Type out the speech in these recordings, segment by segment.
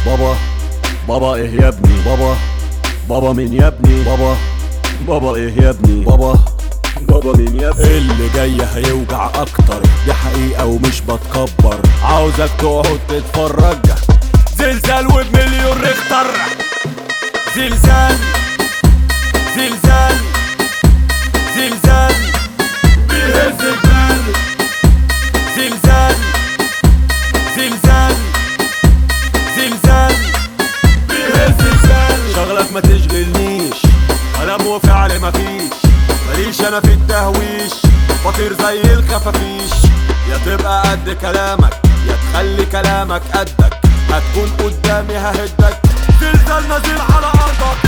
بابا بابا ايه يا ابني؟ بابا بابا مين يا ابني؟ بابا بابا ايه يا ابني؟ بابا بابا مين يا ابني؟ اللي جاي هيوجع اكتر، دي حقيقة ومش بتكبر، عاوزك تقعد تتفرج. زلزال وبمليون ريختر، زلزال زلزال زلزال بيهز الجبال، زلزال زلزال زلزال بيهز الجبال. شغلك ما تشغلنيش، كلام وفعل مفيش، ماليش انا في التهويش، بطير زي الخفافيش. يا تبقى قد كلامك يا تخلي كلامك قدك، هتكون قدامي ههدك، زلزال نازل على ارضك.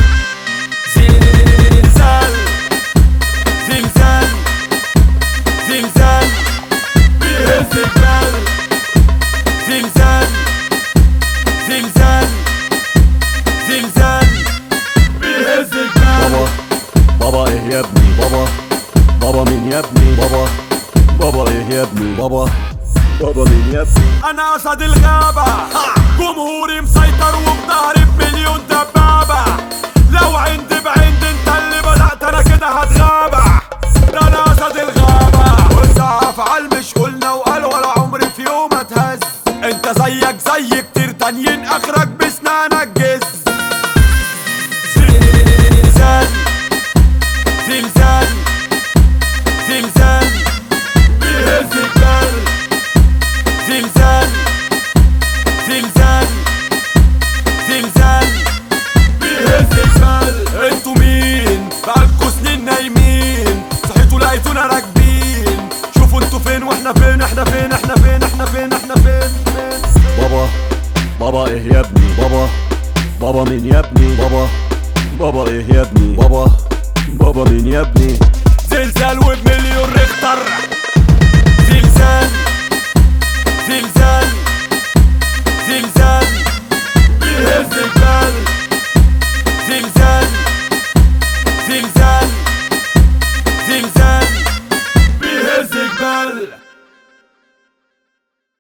زلزال زلزال زلزال بيهز الجبال، زلزال زلزال زلزال بيهز الجبال. بابا بابا ايه يا ابني؟ بابا بابا مين يا ابني؟ بابا بابا ايه يا ابني؟ بابا بابا مين يا ابني؟ انا اسد الغابة، جمهوري مسيطر وبظهري بمليون دبابة، لو عندي بعند انت اللي بدأت انا كده هتغابة. ده انا اسد الغابة، قلنا افعال مش قلنا وقال، ولا عمري في يوم اتهز. انت زيك زي كتير تانيين اخرك بسنانك جز. زلزال زلزال زلزال بيهز الجبال، زلزال زلزال زلزال بيهز الجبال. انتوا مين؟ بقالكوا سنين نايمين، صحيتوا لقيتونا راكبين. شوفوا انتوا فين واحنا فين، احنا فين احنا فين احنا فين احنا فين فين. بابا بابا ايه يا ابني؟ بابا بابا مين يا ابني؟ بابا بابا ايه يا ابني؟ بابا بابا مين يا ابني؟ زلزال وبمليون ريختر، زلزال